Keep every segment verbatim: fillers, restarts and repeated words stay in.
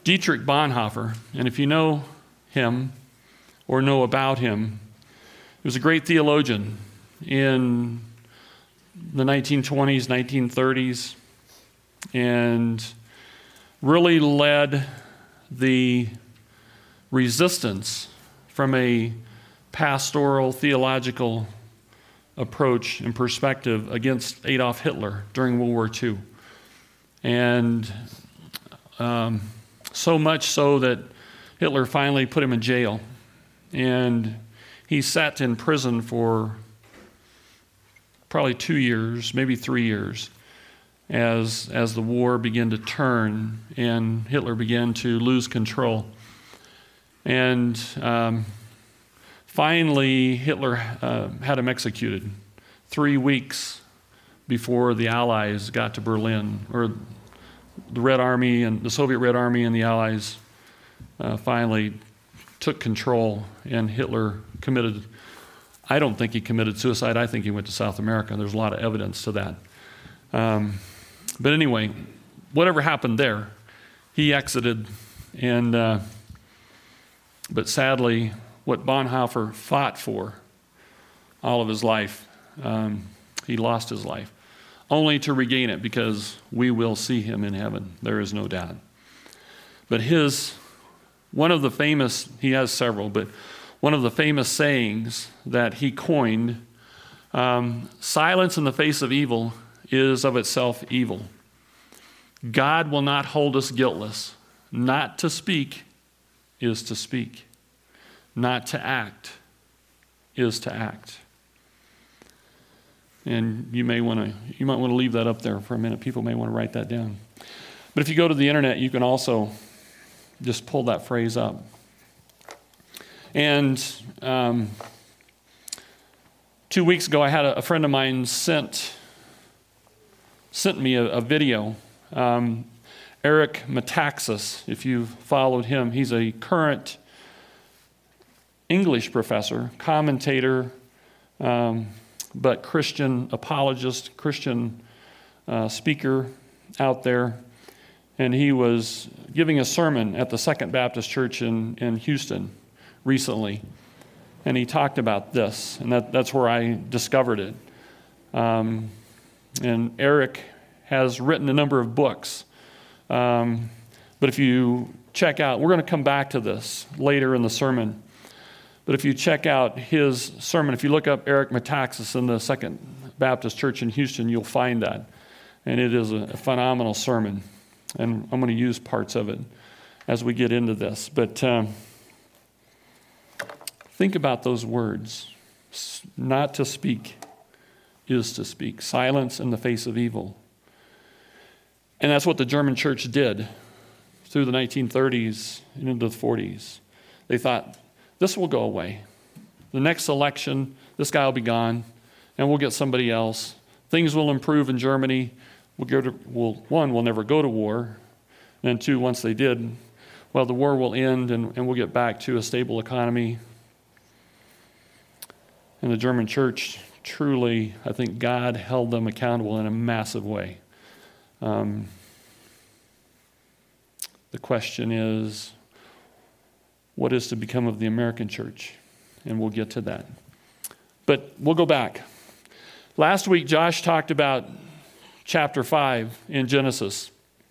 Dietrich Bonhoeffer, and if you know him or know about him, he was a great theologian in the nineteen twenties, nineteen thirties, and really led the resistance from a pastoral theological approach and perspective against Adolf Hitler during World War Two. And um, so much so that Hitler finally put him in jail. And he sat in prison for probably two years, maybe three years, as, as the war began to turn and Hitler began to lose control. And um, finally, Hitler uh, had him executed three weeks before the Allies got to Berlin, or the Red Army and the Soviet Red Army and the Allies uh, finally took control, and Hitler committed, I don't think he committed suicide, I think he went to South America. There's a lot of evidence to that. Um, but anyway, whatever happened there, he exited, and uh, but sadly, what Bonhoeffer fought for all of his life, um, he lost his life, only to regain it, because we will see him in heaven. There is no doubt. But his, one of the famous, he has several, but one of the famous sayings that he coined, um, silence in the face of evil is of itself evil. God will not hold us guiltless. Not to speak is to speak. Not to act is to act. And you may want to, you might want to leave that up there for a minute. People may want to write that down. But if you go to the internet, you can also just pull that phrase up. And um, two weeks ago, I had a, a friend of mine sent sent me a, a video. Um, Eric Metaxas, if you've followed him, he's a current English professor, commentator, um, but Christian apologist, Christian uh, speaker out there. And he was giving a sermon at the Second Baptist Church in, in Houston recently. And he talked about this, and that, that's where I discovered it. Um, and Eric has written a number of books. Um, but if you check out, we're going to come back to this later in the sermon. But if you check out his sermon, if you look up Eric Metaxas in the Second Baptist Church in Houston, you'll find that. And it is a phenomenal sermon. And I'm going to use parts of it as we get into this. But um, think about those words. Not to speak is to speak. Silence in the face of evil. And that's what the German church did through the nineteen thirties and into the forties. They thought, this will go away. The next election, this guy will be gone, and we'll get somebody else. Things will improve in Germany. We'll go to, we'll, one, we'll never go to war. And two, once they did, well, the war will end, and, and we'll get back to a stable economy. And the German church, truly, I think God held them accountable in a massive way. Um, the question is, what is to become of the American church? And we'll get to that. But we'll go back. Last week, Josh talked about chapter five in Genesis.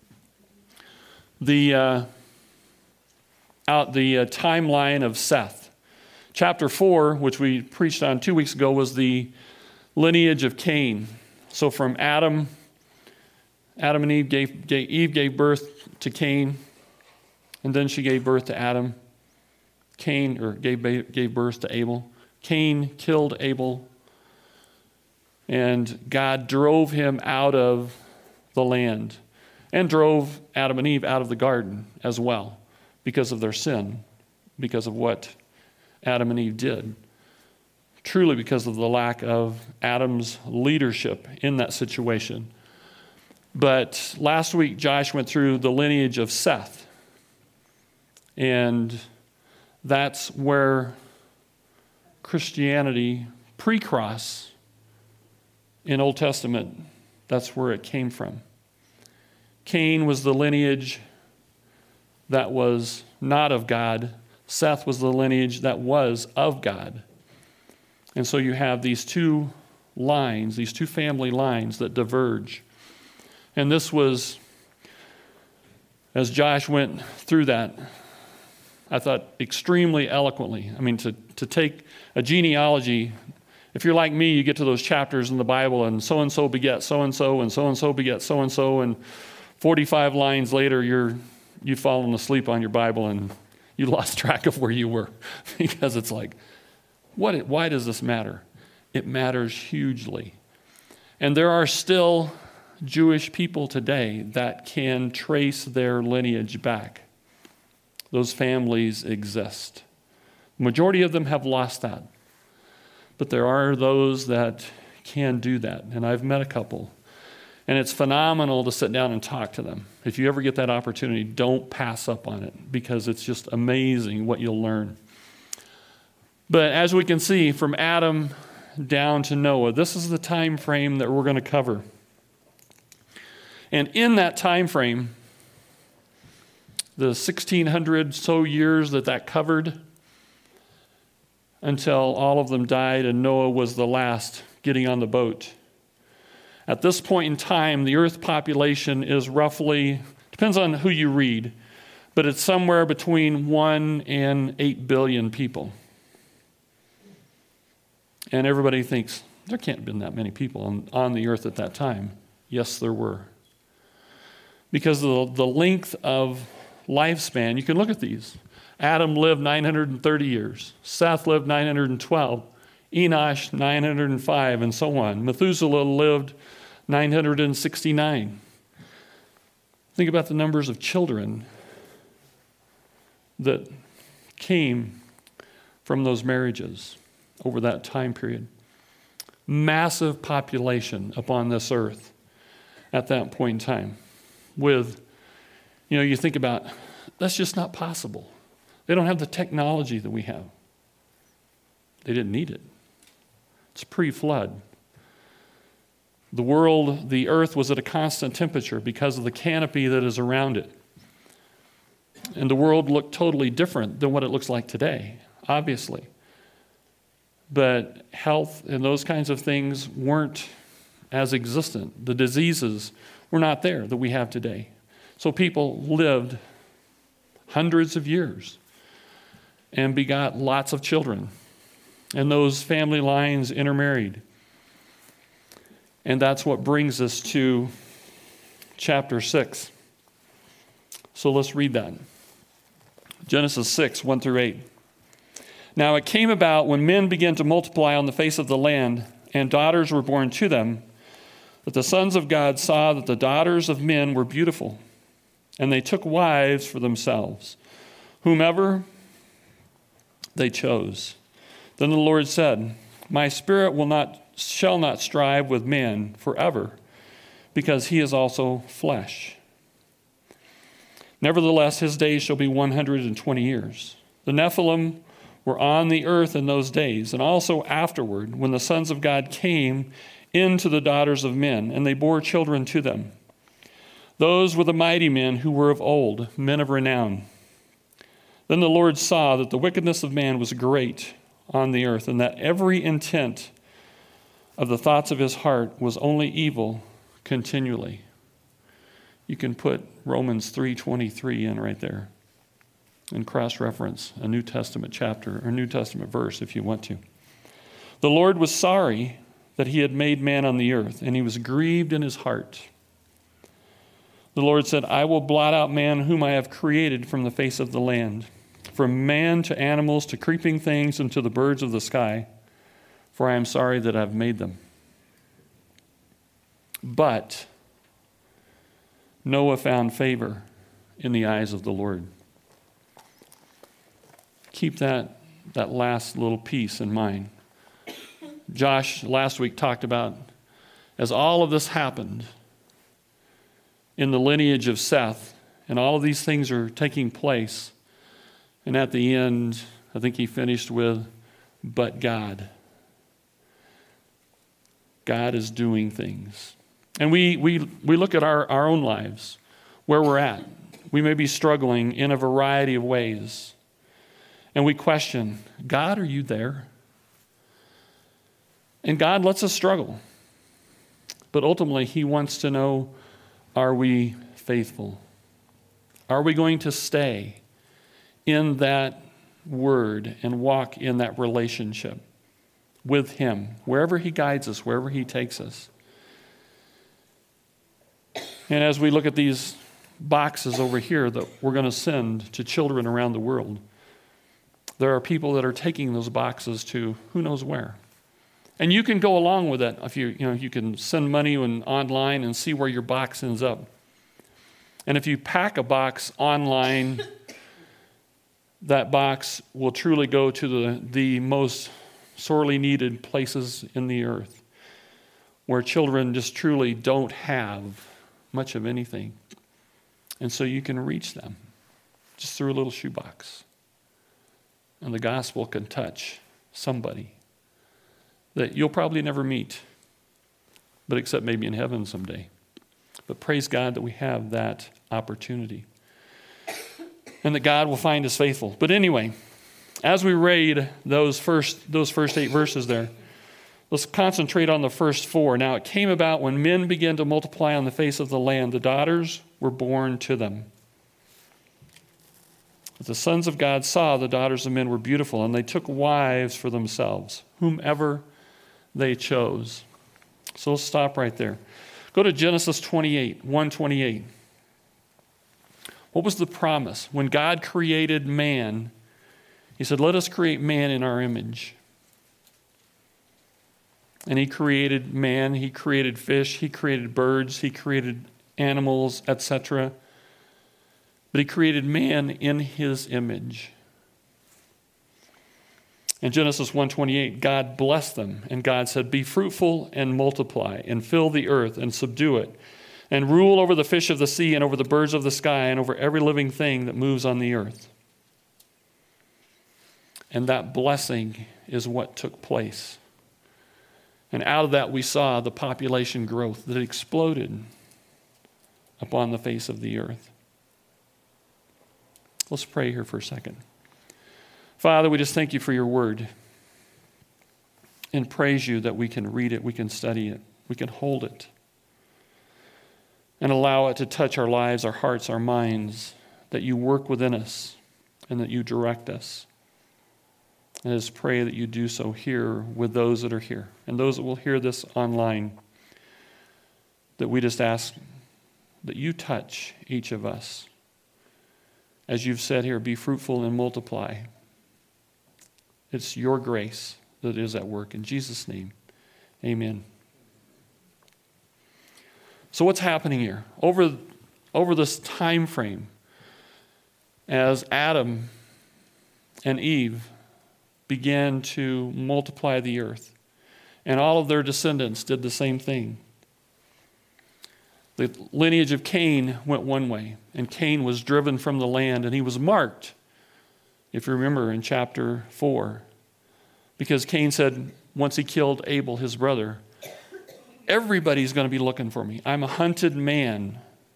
The, uh, out the uh, timeline of Seth. Chapter four, which we preached on two weeks ago, was the lineage of Cain. So from Adam, Adam and Eve gave, gave Eve gave birth to Cain, and then she gave birth to Adam. Cain, or gave, gave birth to Abel. Cain killed Abel, and God drove him out of the land and drove Adam and Eve out of the garden as well because of their sin, because of what Adam and Eve did. Truly because of the lack of Adam's leadership in that situation. But last week, Josh went through the lineage of Seth, and that's where Christianity, pre-cross, in Old Testament, that's where it came from. Cain was the lineage that was not of God. Seth was the lineage that was of God. And so you have these two lines, these two family lines that diverge. And this was, as Josh went through that, I thought extremely eloquently. I mean, to, to take a genealogy, if you're like me, you get to those chapters in the Bible and so-and-so beget so-and-so and so-and-so beget so-and-so, and forty-five lines later, you're, you've fallen asleep on your Bible and you lost track of where you were because it's like, what? Why does this matter? It matters hugely. And there are still Jewish people today that can trace their lineage back. Those families exist. The majority of them have lost that. But there are those that can do that. And I've met a couple. And it's phenomenal to sit down and talk to them. If you ever get that opportunity, don't pass up on it because it's just amazing what you'll learn. But as we can see, from Adam down to Noah, this is the time frame that we're going to cover. And in that time frame, the sixteen hundred so years that that covered, until all of them died and Noah was the last getting on the boat. At this point in time, the earth population is roughly, depends on who you read, but it's somewhere between one and eight billion people. And everybody thinks, there can't have been that many people on, on the earth at that time. Yes, there were. Because of the, the length of lifespan, you can look at these. Adam lived nine hundred thirty years. Seth lived nine hundred twelve. Enosh, nine hundred five, and so on. Methuselah lived nine hundred sixty-nine. Think about the numbers of children that came from those marriages over that time period. Massive population upon this earth at that point in time. With, you know, you think about, that's just not possible. They don't have the technology that we have. They didn't need it. It's pre-flood. The world, the earth was at a constant temperature because of the canopy that is around it. And the world looked totally different than what it looks like today, obviously. But health and those kinds of things weren't as existent. The diseases were not there that we have today. So people lived hundreds of years and begot lots of children. And those family lines intermarried. And that's what brings us to chapter six. So let's read that. Genesis six, one through eight. Now it came about when men began to multiply on the face of the land, and daughters were born to them, that the sons of God saw that the daughters of men were beautiful, and they took wives for themselves, whomever they chose. Then the Lord said, my spirit will not, shall not strive with man forever, because he is also flesh. Nevertheless, his days shall be one hundred twenty years. The Nephilim were on the earth in those days, and also afterward, when the sons of God came into the daughters of men, and they bore children to them. Those were the mighty men who were of old, men of renown. Then the Lord saw that the wickedness of man was great on the earth, and that every intent of the thoughts of his heart was only evil continually. You can put Romans three twenty-three in right there and cross-reference a New Testament chapter or New Testament verse if you want to. The Lord was sorry that he had made man on the earth, and he was grieved in his heart. The Lord said, I will blot out man whom I have created from the face of the land, from man to animals to creeping things and to the birds of the sky, for I am sorry that I have made them. But Noah found favor in the eyes of the Lord. Keep that, that last little piece in mind. Josh last week talked about, as all of this happened in the lineage of Seth, and all of these things are taking place, and at the end, I think he finished with, but God. God is doing things. And we we we look at our, our own lives, where we're at. We may be struggling in a variety of ways. And we question, God, are you there? And God lets us struggle. But ultimately, he wants to know, are we faithful? Are we going to stay in that word and walk in that relationship with him, wherever he guides us, wherever he takes us? And as we look at these boxes over here that we're going to send to children around the world, there are people that are taking those boxes to who knows where. And you can go along with it. If you, you know, you can send money and online and see where your box ends up. And if you pack a box online, that box will truly go to the, the most sorely needed places in the earth, where children just truly don't have much of anything. And so you can reach them just through a little shoebox. And the gospel can touch somebody that you'll probably never meet, but except maybe in heaven someday. But praise God that we have that opportunity, and that God will find us faithful. But anyway, as we read those first those first eight verses there, let's concentrate on the first four. Now it came about when men began to multiply on the face of the land, the daughters were born to them. But the sons of God saw the daughters of men were beautiful, and they took wives for themselves, whomever they chose. So let's stop right there. Go to Genesis twenty-eight, one twenty-eight. What was the promise? When God created man, he said, let us create man in our image. And he created man, he created fish, he created birds, he created animals, et cetera. But he created man in his image. In Genesis one twenty-eight, God blessed them, and God said, be fruitful and multiply, and fill the earth and subdue it, and rule over the fish of the sea and over the birds of the sky and over every living thing that moves on the earth. And that blessing is what took place. And out of that we saw the population growth that exploded upon the face of the earth. Let's pray here for a second. Father, we just thank you for your word and praise you that we can read it, we can study it, we can hold it, and allow it to touch our lives, our hearts, our minds, that you work within us and that you direct us. And I just pray that you do so here with those that are here and those that will hear this online, that we just ask that you touch each of us. As you've said here, be fruitful and multiply. It's your grace that is at work. In Jesus' name, amen. So what's happening here? Over, over this time frame, as Adam and Eve began to multiply the earth, and all of their descendants did the same thing. The lineage of Cain went one way, and Cain was driven from the land, and he was marked, if you remember in chapter four, because Cain said, once he killed Abel, his brother, everybody's going to be looking for me. I'm a hunted man.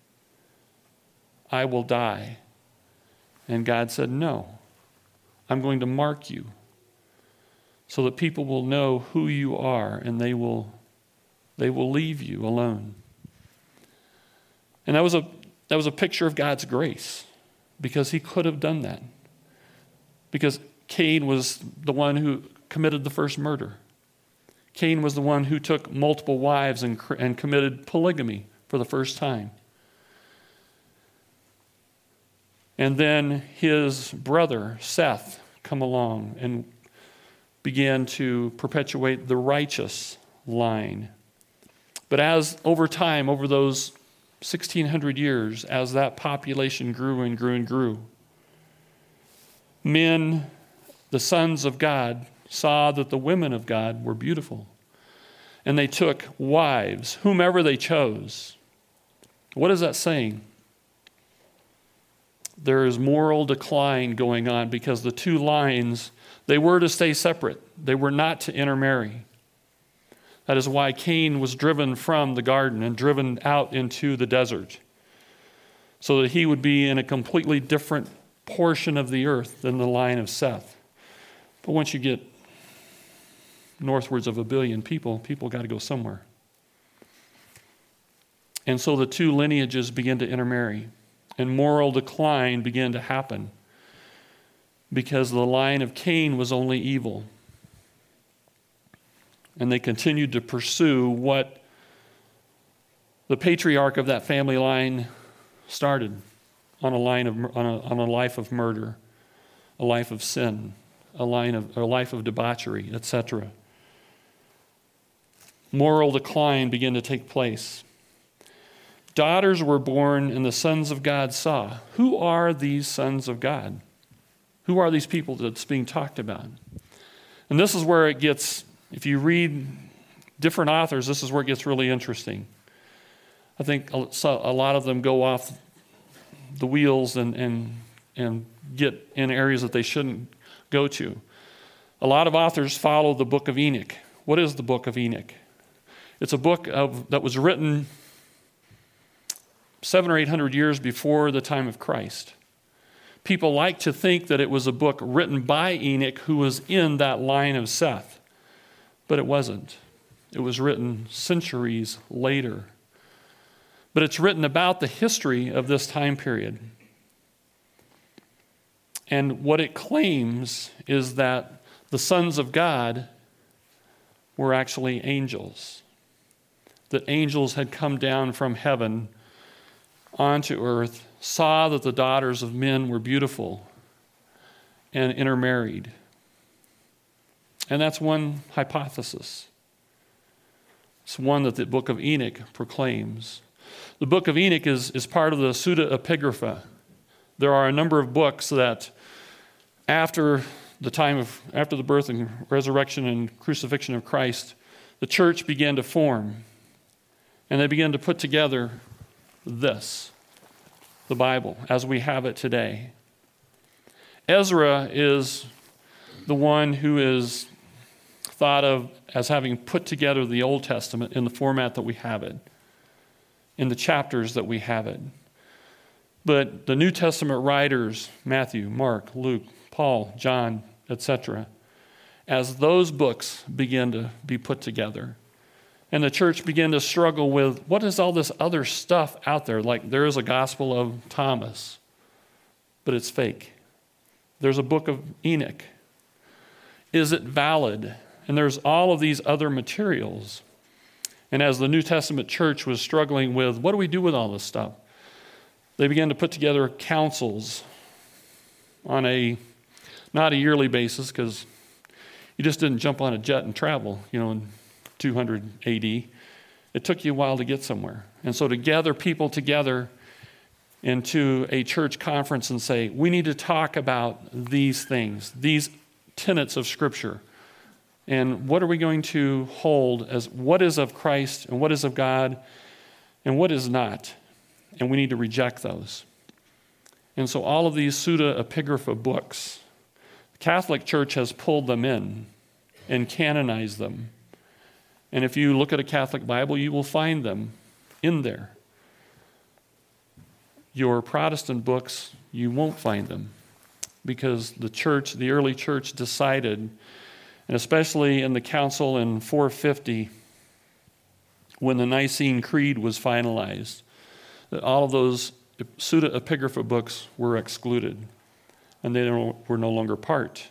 I will die. And God said, no, I'm going to mark you so that people will know who you are, and they will, they will leave you alone. And that was a that was a picture of God's grace, because he could have done that. Because Cain was the one who committed the first murder. Cain was the one who took multiple wives and, and committed polygamy for the first time. And then his brother, Seth, come along and began to perpetuate the righteous line. But as over time, over those sixteen hundred years, as that population grew and grew and grew, men, the sons of God, saw that the women of God were beautiful. And they took wives, whomever they chose. What is that saying? There is moral decline going on, because the two lines, they were to stay separate. They were not to intermarry. That is why Cain was driven from the garden and driven out into the desert. so that he would be in a completely different portion of the earth than the line of Seth. But once you get northwards of a billion people, people got to go somewhere. And so the two lineages begin to intermarry, and moral decline began to happen because the line of Cain was only evil. And they continued to pursue what the patriarch of that family line started on a line of on a, on a life of murder, a life of sin, a line of a life of debauchery, et cetera. Moral decline began to take place. Daughters were born, and the sons of God saw. Who are these sons of God? Who are these people that's being talked about? And this is where it gets, if you read different authors, this is where it gets really interesting. I think a lot of them go off the wheels and, and, and get in areas that they shouldn't go to. A lot of authors follow the book of Enoch. What is the book of Enoch? It's a book of, that was written seven or eight hundred years before the time of Christ. People like to think that it was a book written by Enoch, who was in that line of Seth, but it wasn't. It was written centuries later. But it's written about the history of this time period. And what it claims is that the sons of God were actually angels. That angels had come down from heaven onto earth, saw that the daughters of men were beautiful, and intermarried. And that's one hypothesis. It's one that the book of Enoch proclaims. The book of Enoch is, is part of the pseudepigrapha. There are a number of books that after the time of, after the birth and resurrection and crucifixion of Christ, the church began to form. And they began to put together this, the Bible, as we have it today. Ezra is the one who is thought of as having put together the Old Testament in the format that we have it, in the chapters that we have it. But the New Testament writers, Matthew, Mark, Luke, Paul, John, et cetera, as those books begin to be put together, and the church began to struggle with, what is all this other stuff out there? Like, there is a Gospel of Thomas, but it's fake. There's a book of Enoch. Is it valid? And there's all of these other materials. And as the New Testament church was struggling with, what do we do with all this stuff? They began to put together councils on a, not a yearly basis, because you just didn't jump on a jet and travel, you know, in two hundred A D. It took you a while to get somewhere. And so to gather people together into a church conference and say, we need to talk about these things, these tenets of Scripture. And what are we going to hold as what is of Christ and what is of God and what is not? And we need to reject those. And so all of these pseudepigrapha books, the Catholic Church has pulled them in and canonized them. And if you look at a Catholic Bible, you will find them in there. Your Protestant books, you won't find them because the church, the early church decided, and especially in the council in four fifty, when the Nicene Creed was finalized, that all of those pseudepigrapha books were excluded, and they were no longer part.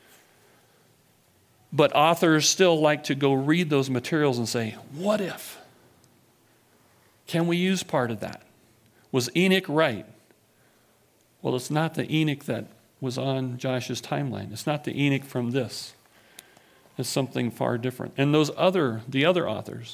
But authors still like to go read those materials and say, what if? Can we use part of that? Was Enoch right? Well, it's not the Enoch that was on Josh's timeline. It's not the Enoch from this. It's something far different. And those other, the other authors,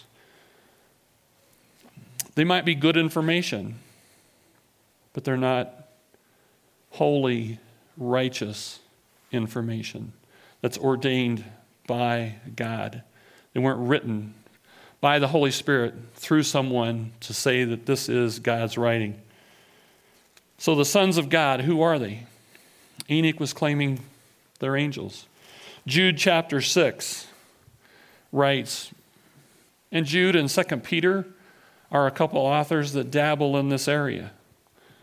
they might be good information, but they're not holy, righteous information that's ordained by God. They weren't written by the Holy Spirit through someone to say that this is God's writing. So the sons of God, who are they? Enoch was claiming they're angels. Jude chapter six writes, and Jude and Second Peter are a couple authors that dabble in this area.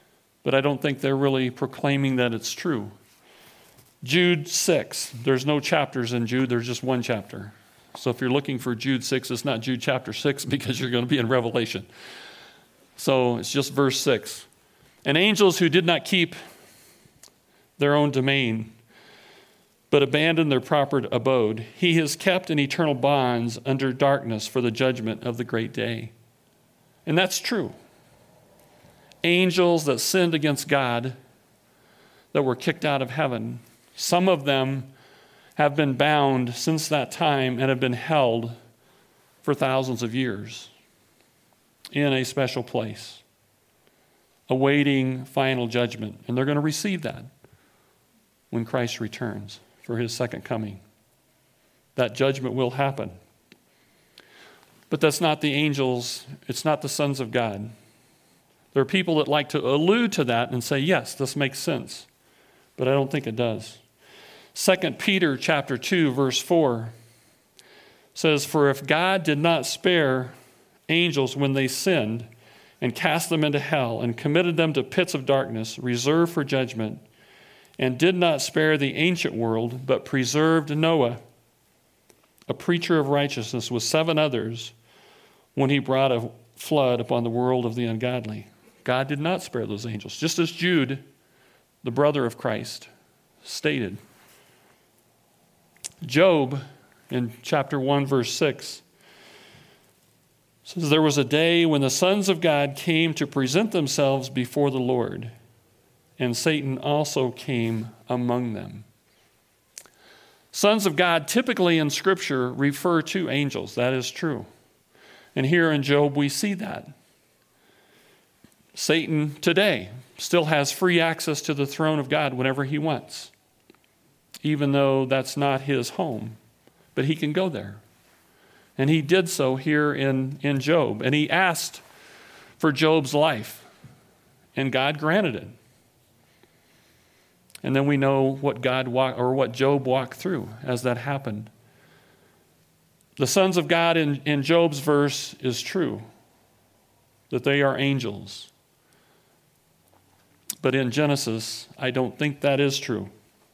but I don't think they're really proclaiming that it's true. Jude six, there's no chapters in Jude, there's just one chapter. So if you're looking for Jude six, it's not Jude chapter six because you're going to be in Revelation. So it's just verse six. And angels who did not keep their own domain, but abandoned their proper abode, he has kept in eternal bonds under darkness for the judgment of the great day. And that's true. Angels that sinned against God, that were kicked out of heaven, some of them have been bound since that time and have been held for thousands of years in a special place, awaiting final judgment. And they're going to receive that when Christ returns for his second coming. That judgment will happen. But that's not the angels, it's not the sons of God. There are people that like to allude to that and say, yes, this makes sense. But I don't think it does. Second Peter chapter two, verse four says, for if God did not spare angels when they sinned and cast them into hell and committed them to pits of darkness reserved for judgment, and did not spare the ancient world, but preserved Noah, a preacher of righteousness, with seven others, when he brought a flood upon the world of the ungodly. God did not spare those angels, just as Jude, the brother of Christ, stated. Job, in chapter one, verse six, says, there was a day when the sons of God came to present themselves before the Lord, and Satan also came among them. Sons of God typically in Scripture refer to angels. That is true. And here in Job we see that. Satan today still has free access to the throne of God whenever he wants, even though that's not his home. But he can go there. And he did so here in, in Job. And he asked for Job's life, and God granted it. And then we know what God walked, or what Job walked through as that happened. The sons of God in, in Job's verse is true, that they are angels. But in Genesis, I don't think that is true.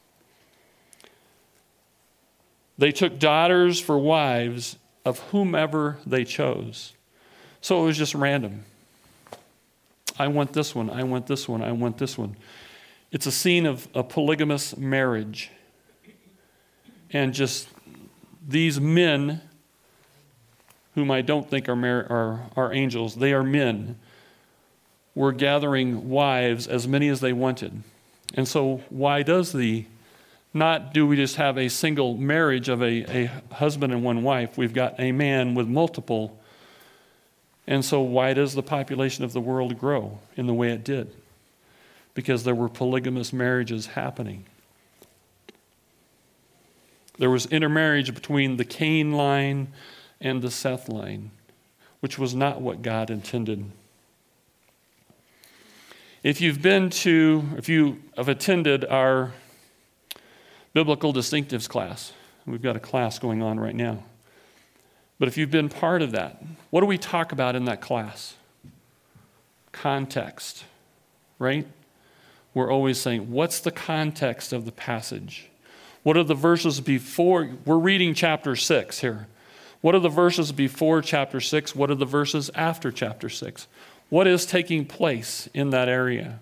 They took daughters for wives of whomever they chose. So it was just random. I want this one, I want this one, I want this one. It's a scene of a polygamous marriage. And just these men, whom I don't think are, mar- are, are angels, they are men, were gathering wives, as many as they wanted. And so why does the, not do we just have a single marriage of a, a husband and one wife, we've got a man with multiple. And so why does the population of the world grow in the way it did? Because there were polygamous marriages happening. There was intermarriage between the Cain line and the Seth line, which was not what God intended. If you've been to, if you have attended our biblical distinctives class, we've got a class going on right now, but if you've been part of that, what do we talk about in that class? Context, right? We're always saying, what's the context of the passage? What are the verses before? We're reading chapter six here. What are the verses before chapter six? What are the verses after chapter six? What is taking place in that area?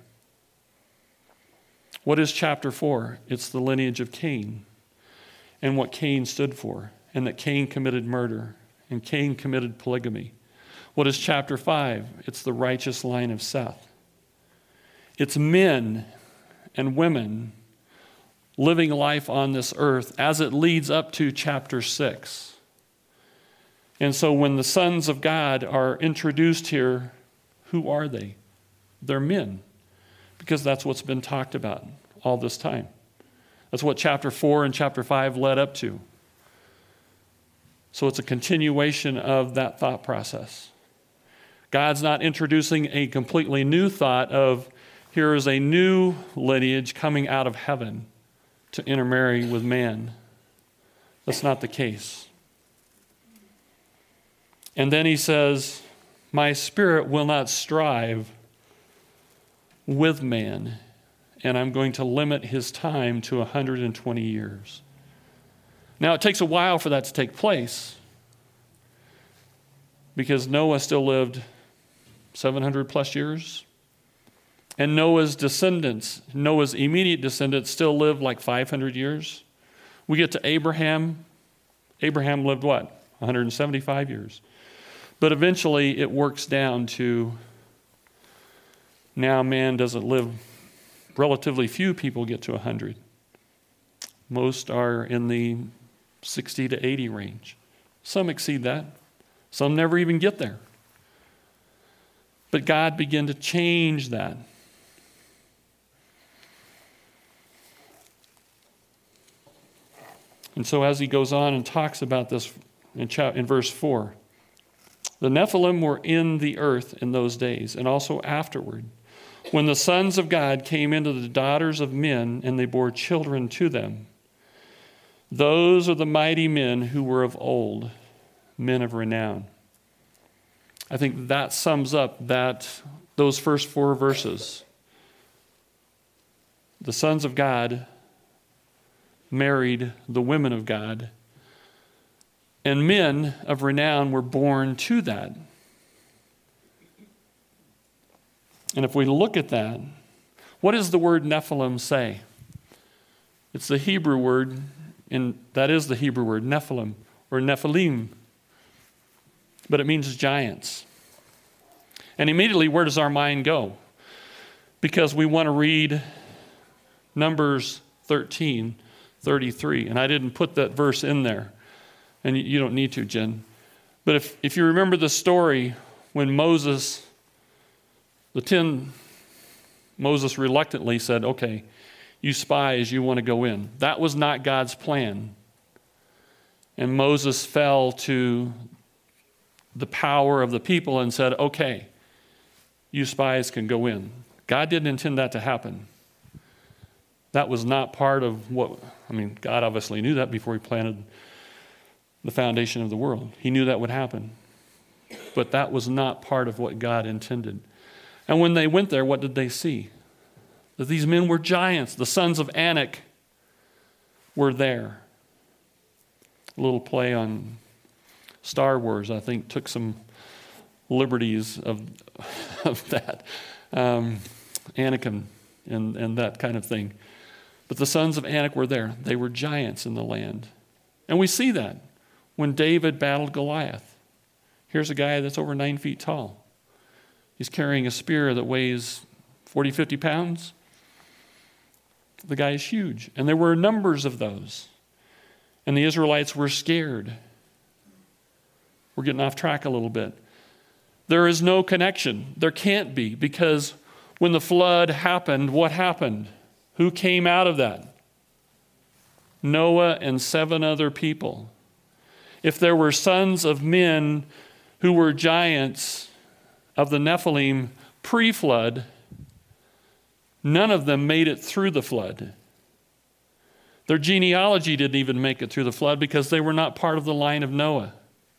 What is chapter four? It's the lineage of Cain and what Cain stood for, and that Cain committed murder and Cain committed polygamy. What is chapter five? It's the righteous line of Seth. It's men and women living life on this earth as it leads up to chapter six. And so when the sons of God are introduced here, who are they? They're men, because that's what's been talked about all this time. That's what chapter four and chapter five led up to. So it's a continuation of that thought process. God's not introducing a completely new thought of, here is a new lineage coming out of heaven to intermarry with man. That's not the case. And then he says, my spirit will not strive with man, and I'm going to limit his time to one hundred twenty years. Now, it takes a while for that to take place because Noah still lived seven hundred plus years, and Noah's descendants, Noah's immediate descendants still lived like five hundred years. We get to Abraham. Abraham lived what? one hundred seventy-five years. But eventually it works down to now man doesn't live, relatively few people get to one hundred. Most are in the sixty to eighty range. Some exceed that. Some never even get there. But God began to change that. And so as he goes on and talks about this in, in verse four, the Nephilim were in the earth in those days and also afterward, when the sons of God came into the daughters of men and they bore children to them. Those are the mighty men who were of old, men of renown. I think that sums up that those first four verses. The sons of God married the women of God, and men of renown were born to that. And if we look at that, what does the word Nephilim say? It's the Hebrew word, and that is the Hebrew word, Nephilim, or Nephilim. But it means giants. And immediately, where does our mind go? Because we want to read Numbers thirteen, thirty-three. And I didn't put that verse in there. And you don't need to, Jen. But if, if you remember the story when Moses, the ten, Moses reluctantly said, okay, you spies, you want to go in. That was not God's plan. And Moses fell to the power of the people and said, okay, you spies can go in. God didn't intend that to happen. That was not part of what, I mean, God obviously knew that before he planted the foundation of the world. He knew that would happen. But that was not part of what God intended. And when they went there, what did they see? That these men were giants. The sons of Anak were there. A little play on Star Wars, I think, took some liberties of, of that. Um, Anakin and, and that kind of thing. But the sons of Anak were there. They were giants in the land. And we see that when David battled Goliath. Here's a guy that's over nine feet tall. He's carrying a spear that weighs forty, fifty pounds. The guy is huge. And there were numbers of those. And the Israelites were scared. We're getting off track a little bit. There is no connection. There can't be, because when the flood happened, what happened? Who came out of that? Noah and seven other people. If there were sons of men who were giants of the Nephilim pre-flood, none of them made it through the flood. Their genealogy didn't even make it through the flood because they were not part of the line of Noah.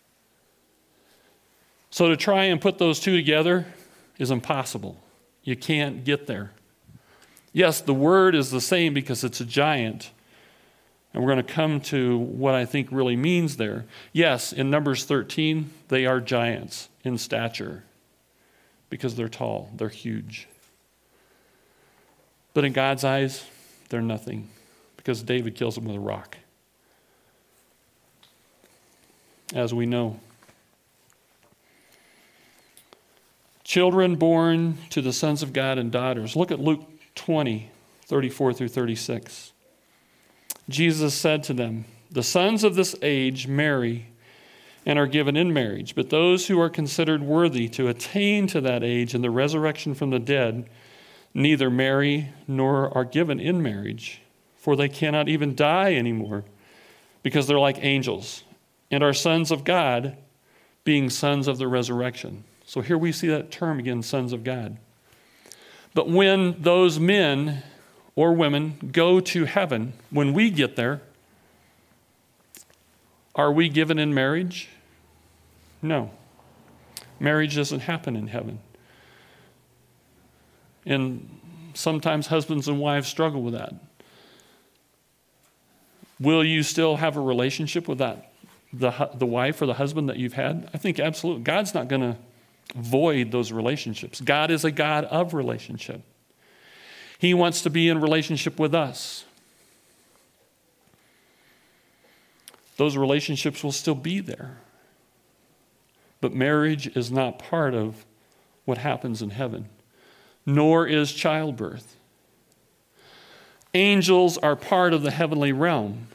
So to try and put those two together is impossible. You can't get there. Yes, the word is the same because it's a giant. And we're going to come to what I think really means there. Yes, in Numbers thirteen, they are giants in stature because they're tall, they're huge. But in God's eyes, they're nothing because David kills them with a rock. As we know. Children born to the sons of God and daughters. Look at Luke twenty, thirty-four through thirty-six. Jesus said to them, the sons of this age marry and are given in marriage, but those who are considered worthy to attain to that age and the resurrection from the dead neither marry nor are given in marriage, for they cannot even die anymore because they're like angels and are sons of God, being sons of the resurrection. So here we see that term again, sons of God. But when those men or women go to heaven, when we get there, are we given in marriage? No. Marriage doesn't happen in heaven. In sometimes husbands and wives struggle with that. Will you still have a relationship with that, the, the wife or the husband that you've had? I think absolutely. God's not going to void those relationships. God is a God of relationship. He wants to be in relationship with us. Those relationships will still be there. But marriage is not part of what happens in heaven, nor is childbirth. Angels are part of the heavenly realm.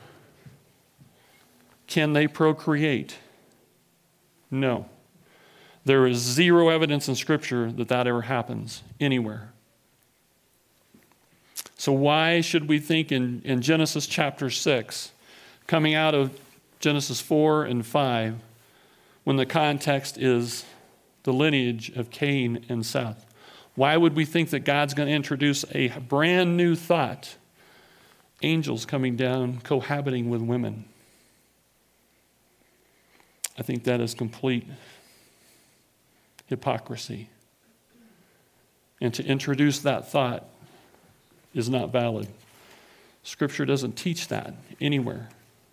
Can they procreate? No. There is zero evidence in Scripture that that ever happens anywhere. So why should we think in, in Genesis chapter six, coming out of Genesis four and five, when the context is the lineage of Cain and Seth? Why would we think that God's going to introduce a brand new thought? Angels coming down, cohabiting with women. I think that is complete hypocrisy. And to introduce that thought is not valid. Scripture doesn't teach that anywhere.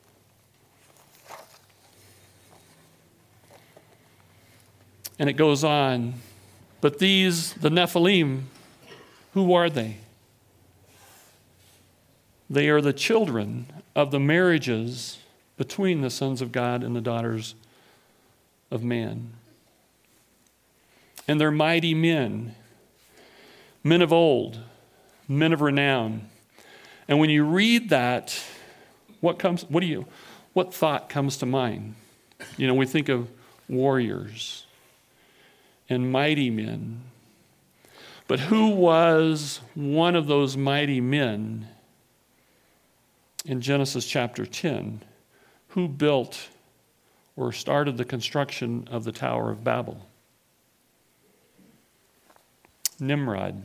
And it goes on, but these, the Nephilim, who are they? They are the children of the marriages between the sons of God and the daughters of man. And they're mighty men, men of old, men of renown. And when you read that, what comes, what do you, what thought comes to mind? You know, we think of warriors and mighty men. But who was one of those mighty men in Genesis chapter ten? Who built or started the construction of the Tower of Babel? Nimrod.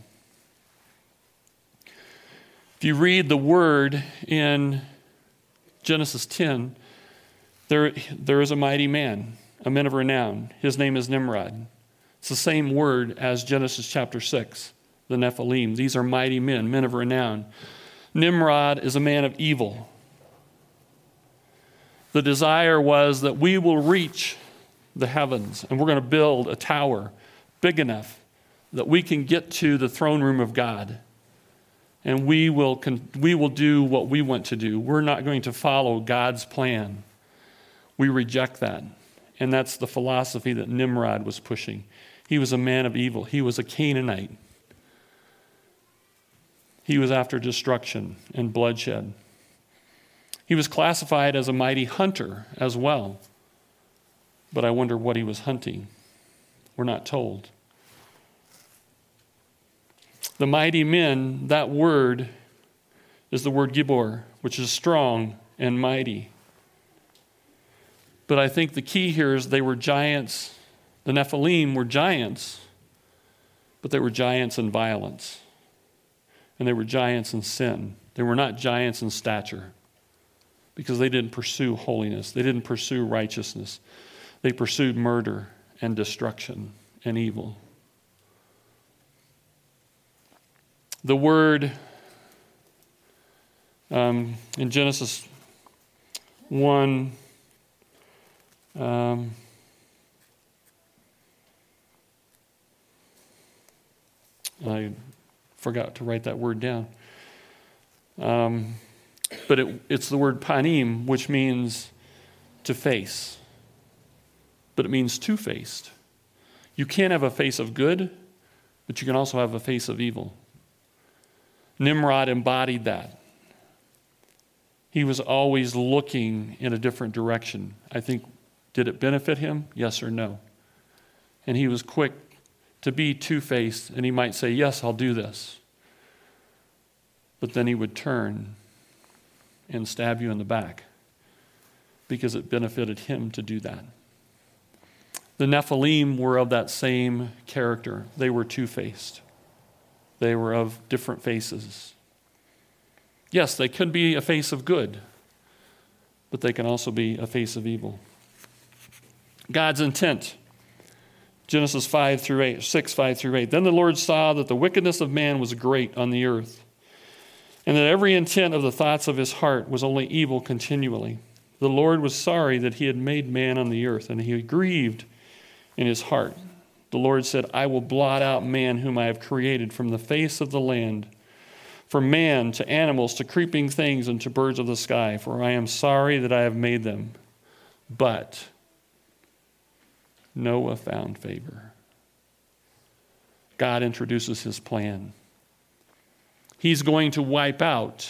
If you read the word in Genesis ten, there, there is a mighty man, a man of renown. His name is Nimrod. It's the same word as Genesis chapter six, the Nephilim. These are mighty men, men of renown. Nimrod is a man of evil. The desire was that we will reach the heavens and we're going to build a tower big enough that we can get to the throne room of God. And we will, con- we will do what we want to do. We're not going to follow God's plan. We reject that. And that's the philosophy that Nimrod was pushing. He was a man of evil. He was a Canaanite. He was after destruction and bloodshed. He was classified as a mighty hunter as well. But I wonder what he was hunting. We're not told. The mighty men, that word is the word Gibor, which is strong and mighty. But I think the key here is they were giants. The Nephilim were giants, but they were giants in violence. And they were giants in sin. They were not giants in stature because they didn't pursue holiness. They didn't pursue righteousness. They pursued murder and destruction and evil. The word um, in Genesis one, um, I forgot to write that word down. Um, but it, it's the word panim, which means to face. But it means two-faced. You can't have a face of good, but you can also have a face of evil. Nimrod embodied that. He was always looking in a different direction. I think, did it benefit him? Yes or no? And he was quick to be two-faced, and he might say, yes, I'll do this. But then he would turn and stab you in the back because it benefited him to do that. The Nephilim were of that same character. They were two-faced. They were of different faces. Yes, they could be a face of good, but they can also be a face of evil. God's intent Genesis five through eight, six, five through eight. Then the Lord saw that the wickedness of man was great on the earth, and that every intent of the thoughts of his heart was only evil continually. The Lord was sorry that he had made man on the earth, and he grieved in his heart. The Lord said, I will blot out man whom I have created from the face of the land, from man to animals to creeping things and to birds of the sky, for I am sorry that I have made them. But Noah found favor. God introduces his plan. He's going to wipe out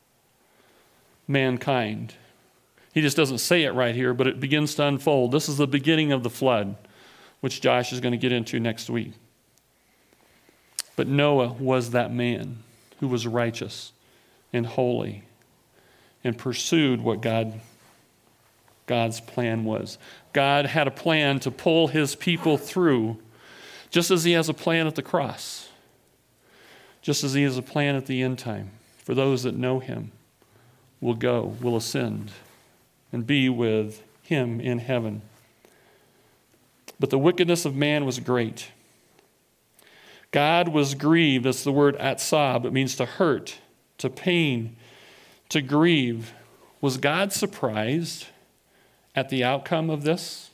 mankind. He just doesn't say it right here, but it begins to unfold. This is the beginning of the flood, which Josh is going to get into next week. But Noah was that man who was righteous and holy and pursued what God, God's plan was. God had a plan to pull his people through, just as he has a plan at the cross, just as he has a plan at the end time. For those that know him will go, will ascend, and be with him in heaven. But the wickedness of man was great. God was grieved. That's the word atzab. It means to hurt, to pain, to grieve. Was God surprised at the outcome of this?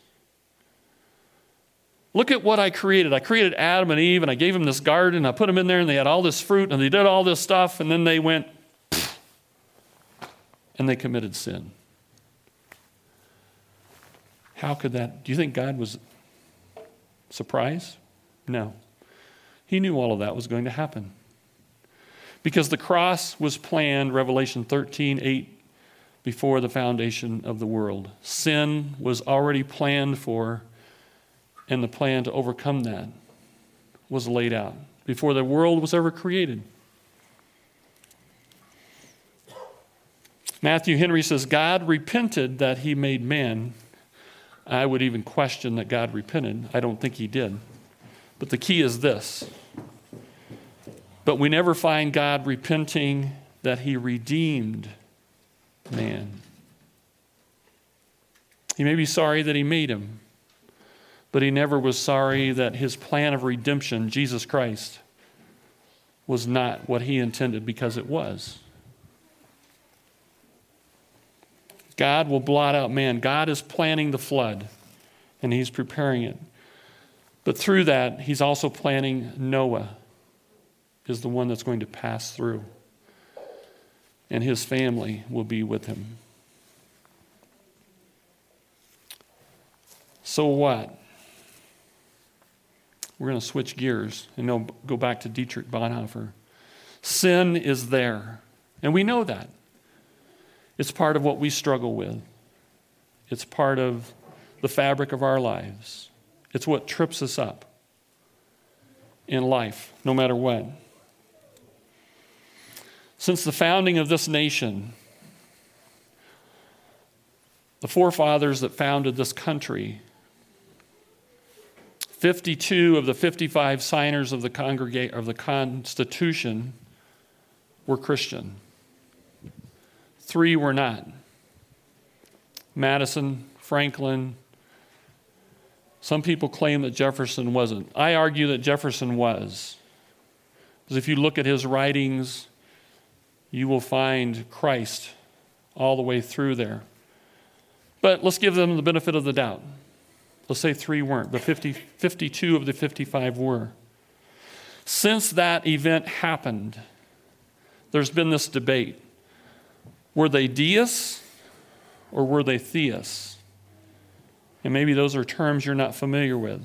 Look at what I created. I created Adam and Eve, and I gave them this garden. I put them in there, and they had all this fruit, and they did all this stuff, and then they went, and they committed sin. How could that? Do you think God was surprised? No. He knew all of that was going to happen. Because the cross was planned, Revelation thirteen eight, before the foundation of the world. Sin was already planned for, and the plan to overcome that was laid out before the world was ever created. Matthew Henry says, God repented that he made man. I would even question that God repented. I don't think he did. But the key is this. But we never find God repenting that he redeemed man. He may be sorry that he made him, but he never was sorry that his plan of redemption, Jesus Christ, was not what he intended, because it was. God will blot out man. God is planning the flood, and he's preparing it. But through that, he's also planning Noah is the one that's going to pass through, and his family will be with him. So what? We're going to switch gears and go back to Dietrich Bonhoeffer. Sin is there, and we know that. It's part of what we struggle with. It's part of the fabric of our lives. It's what trips us up in life, no matter what. Since the founding of this nation, the forefathers that founded this country, fifty-two of the fifty-five signers of the congrega- of the Constitution were Christian. Three were not. Madison, Franklin. Some people claim that Jefferson wasn't. I argue that Jefferson was. Because if you look at his writings, you will find Christ all the way through there. But let's give them the benefit of the doubt. Let's say three weren't, but fifty, fifty-two of the fifty-five were. Since that event happened, there's been this debate. Were they deists or were they theists? And maybe those are terms you're not familiar with.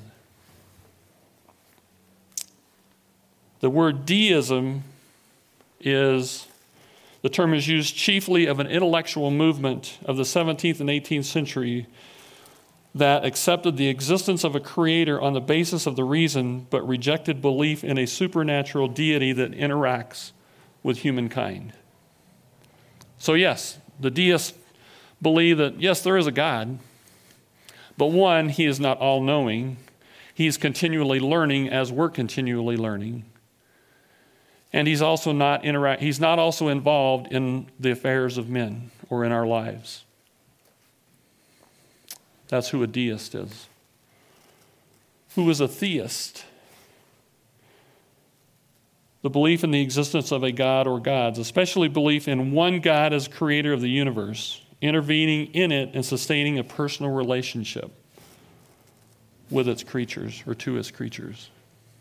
The word deism is, the term is used chiefly of an intellectual movement of the seventeenth and eighteenth century that accepted the existence of a creator on the basis of the reason, but rejected belief in a supernatural deity that interacts with humankind. So yes, the deists believe that, yes, there is a God, but one, he is not all-knowing. He's continually learning as we're continually learning. And he's also not interact. He's not also involved in the affairs of men or in our lives. That's who a deist is. who was a theist. The belief in the existence of a God or gods, especially belief in one God as creator of the universe, intervening in it and sustaining a personal relationship with its creatures or to its creatures.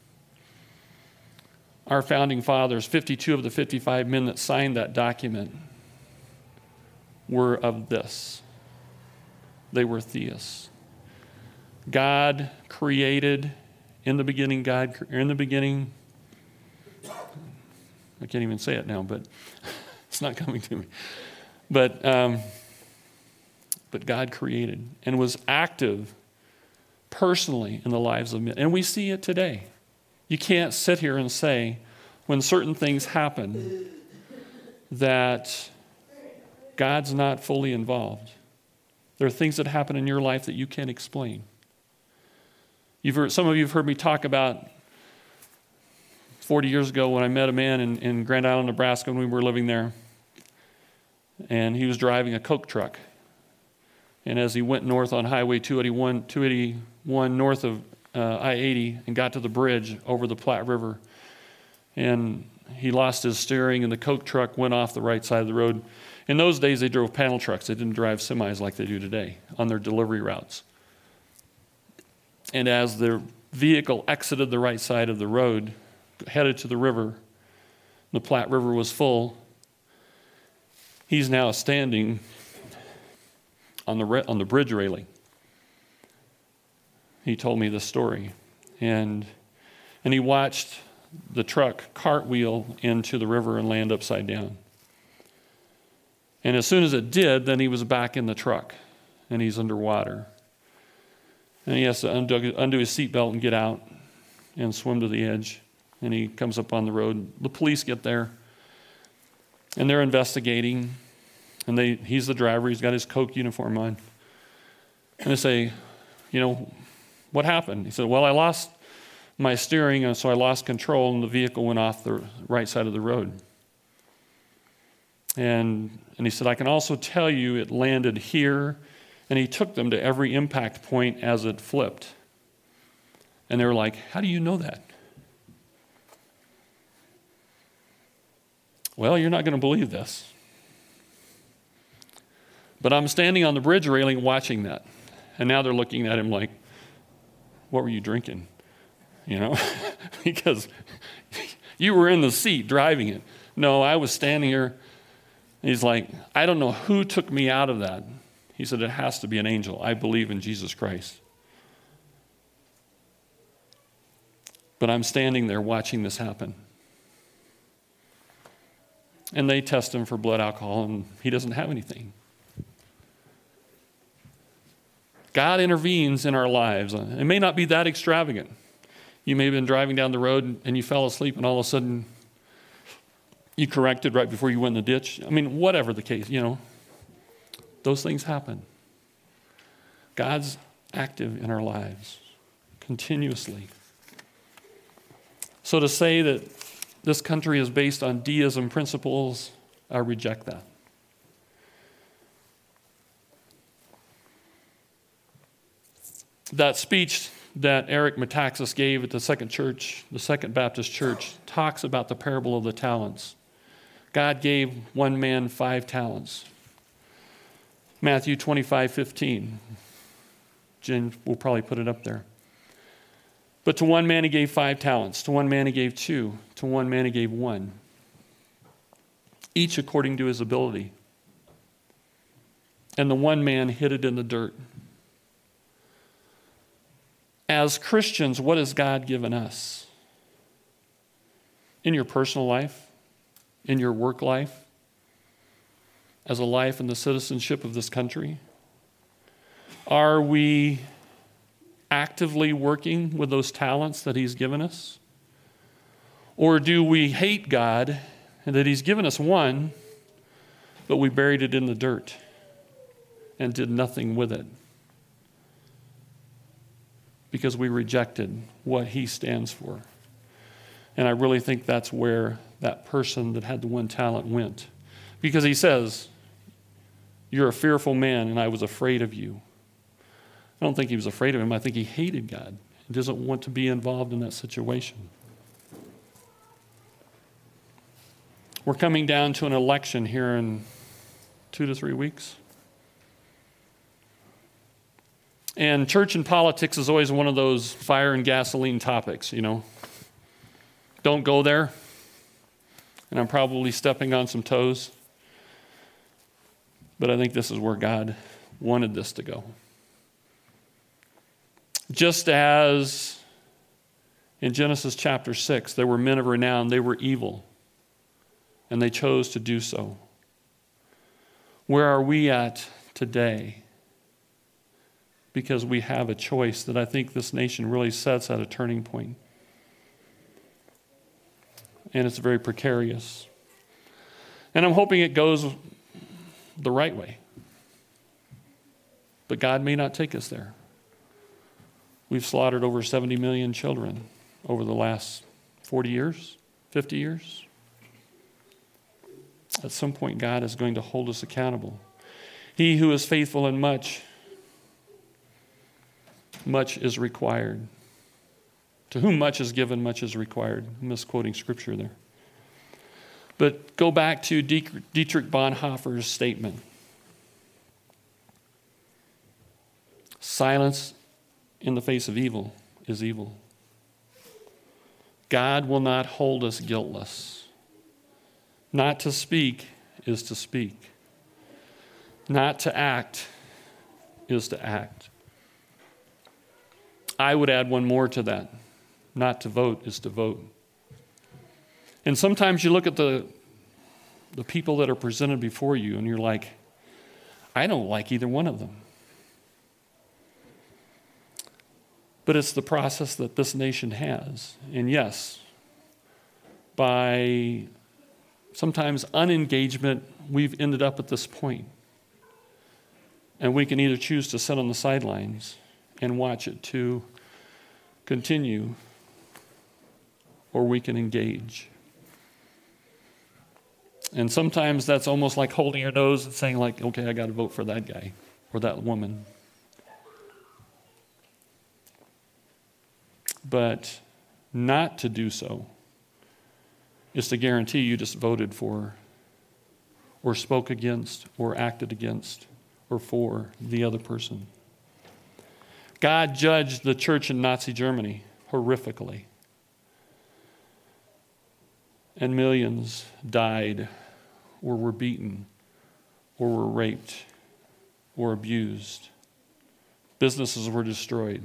Our founding fathers, fifty-two of the fifty-five men that signed that document, were of this. They were theists. God created, in the beginning, God, in the beginning, I can't even say it now, but it's not coming to me. But, um, but God created and was active personally in the lives of men. And we see it today. You can't sit here and say, when certain things happen, that God's not fully involved. There are things that happen in your life that you can't explain. You've heard, some of you have heard me talk about forty years ago when I met a man in, in Grand Island, Nebraska, when we were living there. And he was driving a Coke truck. And as he went north on Highway two eighty-one, two eighty-one north of uh, I eighty and got to the bridge over the Platte River, and he lost his steering and the Coke truck went off the right side of the road. In those days, they drove panel trucks. They didn't drive semis like they do today on their delivery routes. And as the vehicle exited the right side of the road, headed to the river, the Platte River was full. He's now standing on the re- on the bridge railing. He told me this story, and and he watched the truck cartwheel into the river and land upside down. And as soon as it did, then he was back in the truck, and he's underwater. And he has to undo, undo his seatbelt and get out and swim to the edge. And he comes up on the road. The police get there, and they're investigating. And they he's the driver. He's got his Coke uniform on. And they say, you know, what happened? He said, well, I lost my steering, and so I lost control, and the vehicle went off the right side of the road. And, and he said, I can also tell you it landed here. And he took them to every impact point as it flipped. And they were like, how do you know that? Well, you're not going to believe this. But I'm standing on the bridge railing watching that. And now they're looking at him like, what were you drinking? You know, because you were in the seat driving it. No, I was standing here. He's like, I don't know who took me out of that. He said, it has to be an angel. I believe in Jesus Christ. But I'm standing there watching this happen. And they test him for blood alcohol, and he doesn't have anything. God intervenes in our lives. It may not be that extravagant. You may have been driving down the road and you fell asleep, and all of a sudden you corrected right before you went in the ditch. I mean, whatever the case, you know. Those things happen. God's active in our lives continuously. So to say that this country is based on deism principles, I reject that. That speech that Eric Metaxas gave at the Second Church, the Second Baptist Church, talks about the parable of the talents. God gave one man five talents. Matthew twenty-five fifteen. Jen will probably put it up there. But to one man he gave five talents. To one man he gave two. To one man he gave one. Each according to his ability. And the one man hid it in the dirt. As Christians, what has God given us? In your personal life? In your work life? As a life in the citizenship of this country? Are we actively working with those talents that he's given us? Or do we hate God and that he's given us one, but we buried it in the dirt and did nothing with it? Because we rejected what he stands for. And I really think that's where that person that had the one talent went. Because he says, you're a fearful man, and I was afraid of you. I don't think he was afraid of him. I think he hated God, He doesn't want to be involved in that situation. We're coming down to an election here in two to three weeks. And church and politics is always one of those fire and gasoline topics, you know. Don't go there. And I'm probably stepping on some toes. But I think this is where God wanted this to go. Just as in Genesis chapter six, there were men of renown, they were evil, and they chose to do so. Where are we at today? Because we have a choice that I think this nation really sets at a turning point. And it's very precarious. And I'm hoping it goes the right way. But God may not take us there. We've slaughtered over seventy million children over the last forty years, fifty years. At some point, God is going to hold us accountable. He who is faithful in much, much is required. To whom much is given, much is required. I'm misquoting scripture there. But go back to Dietrich Bonhoeffer's statement. Silence in the face of evil is evil. God will not hold us guiltless. Not to speak is to speak. Not to act is to act. I would add one more to that. Not to vote is to vote. And sometimes you look at the, the people that are presented before you and you're like, I don't like either one of them. But it's the process that this nation has. And yes, by sometimes unengagement, we've ended up at this point. And we can either choose to sit on the sidelines and watch it to continue, or we can engage. And sometimes that's almost like holding your nose and saying like, okay, I got to vote for that guy or that woman. But not to do so is to guarantee you just voted for or spoke against or acted against or for the other person. God judged the church in Nazi Germany horrifically. And millions died or were beaten or were raped or abused. Businesses were destroyed.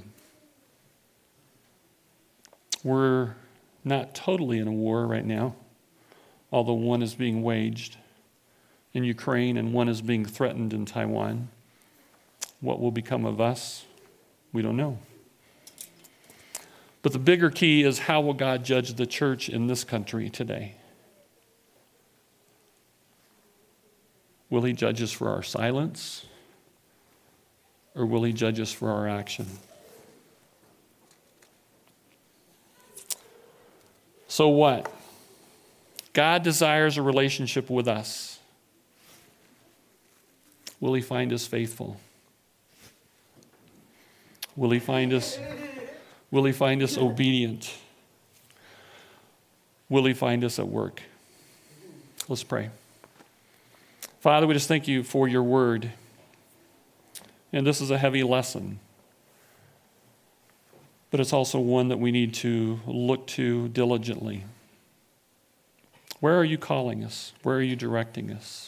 We're not totally in a war right now, although one is being waged in Ukraine and one is being threatened in Taiwan. What will become of us? We don't know. But the bigger key is, how will God judge the church in this country today? Will he judge us for our silence? Or will he judge us for our action? So what? God desires a relationship with us. Will he find us faithful? Will he find us, will he find us obedient? Will he find us at work? Let's pray. Father, we just thank you for your word. And this is a heavy lesson. But it's also one that we need to look to diligently. Where are you calling us? Where are you directing us?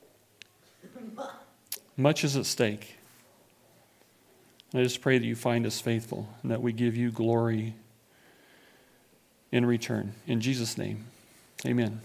Much is at stake. And I just pray that you find us faithful and that we give you glory in return. In Jesus' name, amen.